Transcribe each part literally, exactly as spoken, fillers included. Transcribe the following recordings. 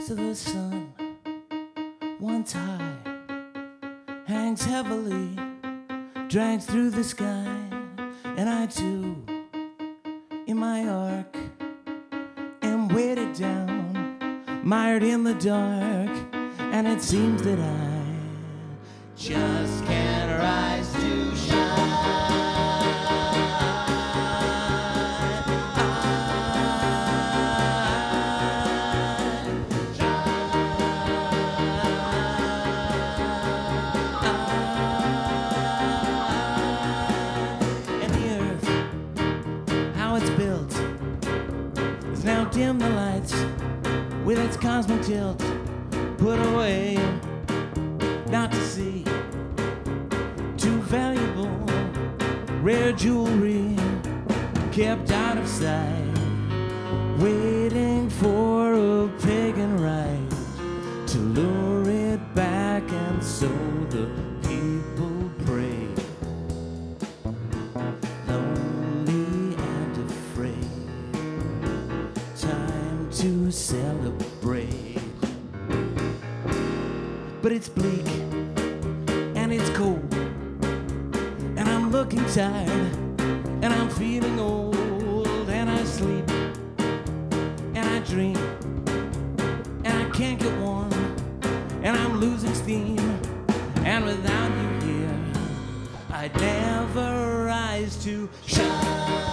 So the sun, once high, hangs heavily, drags through the sky, and I too, in my ark, am weighted down, mired in the dark, and it seems that I just can't rise to shine. Dim the lights with its cosmic tilt, put away, not to see, too valuable, rare jewelry, kept out of sight, waiting for a pagan rite to lure it back, and so the people pray, lonely and afraid. Time to celebrate. But it's bleak and it's cold, and I'm looking tired, and I'm feeling old, and I sleep and I dream, and I can't get warm, and I'm losing steam, and without you here I'd never rise to shine.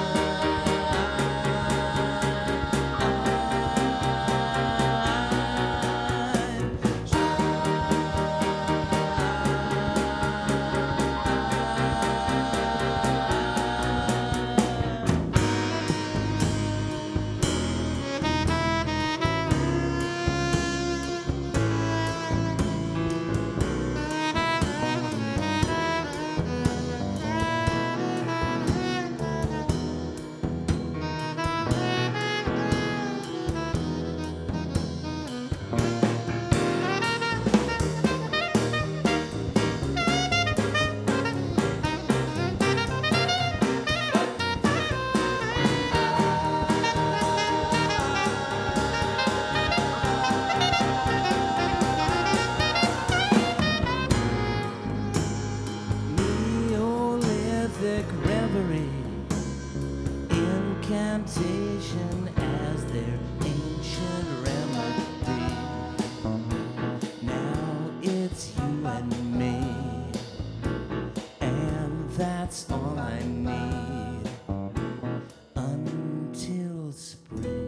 Incantation as their ancient remedy. Now it's you and me, and that's all I need until spring.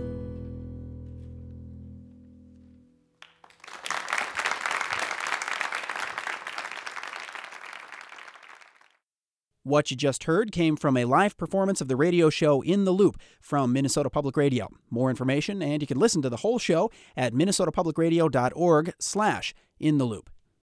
What you just heard came from a live performance of the radio show In the Loop from Minnesota Public Radio. More information, and you can listen to the whole show at minnesotapublicradio.org slash in the loop.